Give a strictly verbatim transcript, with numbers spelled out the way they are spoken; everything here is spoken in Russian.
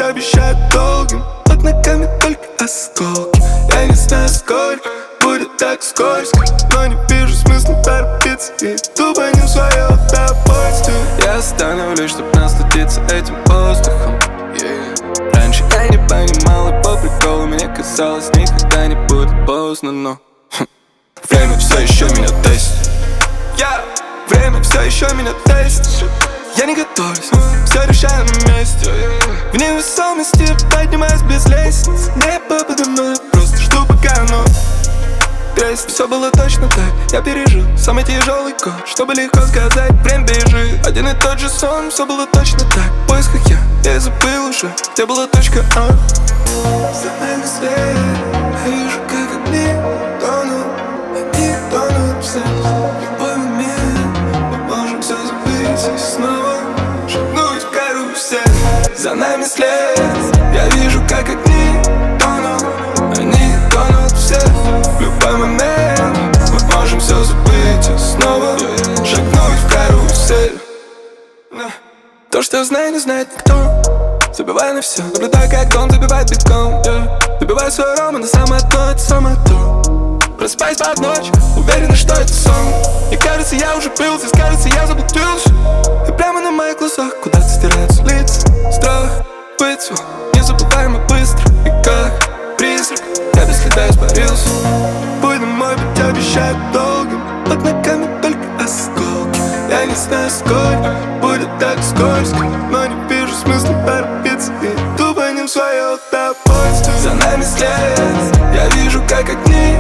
обещают долгим, под ногами только осколки. Я не знаю, сколько будет так скользко, но не вижу смысла торопиться и иду по ним свое удовольствие. Я остановлюсь, чтоб насладиться этим воздухом, yeah. Раньше я не понимал и по приколу мне казалось, никогда не будет поздно, но хм, время все еще меня тестит. Я Время все еще меня тестит. Я не готовлюсь, все решаю на месте. В невесомости поднимаюсь без лестниц. Небо подо мной, просто жду пока оно треснет. Все было точно так, я пережил самый тяжелый год, чтобы легко сказать, время бежит. Один и тот же сон, все было точно так. В поисках я, я и забыл уже, где была точка А. За нами след, я вижу, как огни тонут, они тонут все. Любой момент мы можем все забыть и снова шагнуть в карусель. За нами след, я вижу, как огни тонут, они тонут все. В любой момент мы можем все забыть и снова шагнуть в карусель. То, что я знаю, не знает никто. Забивай на все, наблюдай, как он забивает битком, yeah. Добивай свой роман на самое дно, это самое то. Просыпаюсь под ночь, уверена, что это сон. Мне кажется, я уже пил, здесь кажется, я заблудился. И прямо на моих глазах куда-то стираются лица. Страх быть свой, незабываемо быстро. И как призрак, я без следа испарился. Путь на мой путь обещает долгим, под ногами только осколки. Я не знаю, сколько будет так скользко, но не вижу смысла торопиться и иду по ним свое удовольствие. За нами след, я вижу, как огни